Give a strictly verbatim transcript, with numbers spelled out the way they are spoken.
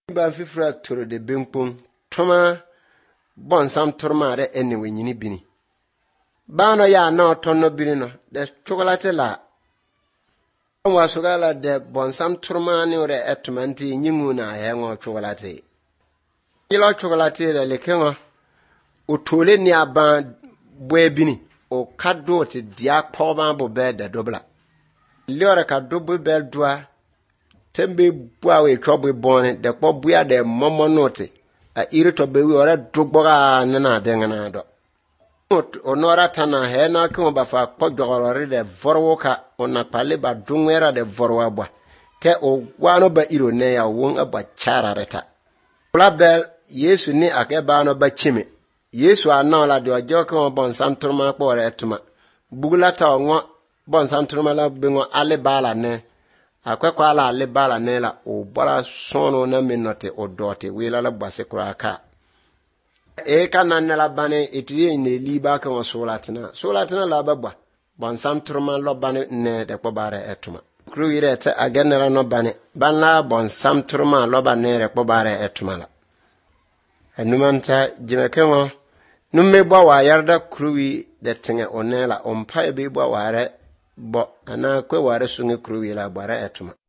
Ba fifra toro de benkpon toma bon sam tormare enne wenyini bini. Bano ya na tonno bini no de chocolate la. Wa sugala de bon sam tormani ore etmanti nyingu na hengo chocolate. Ilo chocolate de lekengo utole ni aban bwe bini o kado ti dia kpoban bo be de dobla. Liore ka dobu be dwa tembe bua we chobu bone de kpo bua de momo note a irito be we ore dogboga na de ngana do onora tana he na ko ba fa kpo jogorore de vorwoka ona pale ba dunwera de vorwa bwa ke o wano ba iro ne ya won aba charareta blabel Yesu ni ake ba no ba chime Yesu ana la de ojo ko bon santurma kpo re tuma bugulata onwo bon santurma la bengo ale bala ne akwekwa ala ale bala ne la o bala sono na minote o dote wela la base kuraka e kana ne la bane etiri ne liba ka won solatina solatina la babba bon santurma lo bane ne de ko bare etuma kru ire te agenera no bane ban la bon santurma lo bane re ko bare etuma la enumanta jimekenwo numme bwa wa yarda kruwi de tinga onela ompa be bwa ware bo ana kwe ware sunge kruwi la bare etuma